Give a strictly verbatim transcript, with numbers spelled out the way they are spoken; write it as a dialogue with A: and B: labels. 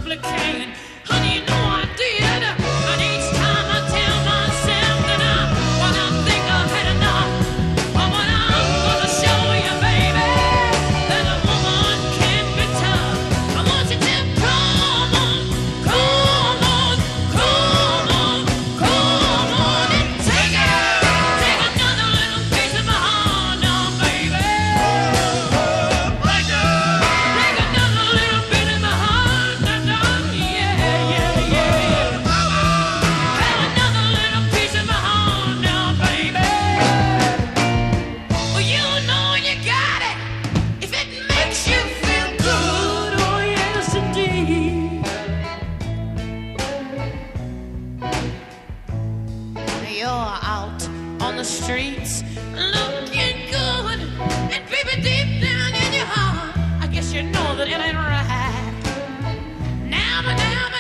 A: simply can't. Honey, you know I did. And each time I tell myself that I, when I think I've had enough, but when I'm gonna show you, baby, that a woman can be tough. I want you to come on, come on, come on, come on and take it. Take another little piece of my heart now, baby. Take another little bit of my heart now, now, yeah, yeah, yeah. Have another little piece of my heart now, baby. Well, you know you got it if it makes you feel good. Oh, yes, indeed. You're out on the streets looking good, and baby, deep down in your heart, I guess you know that it ain't right. Now, but now,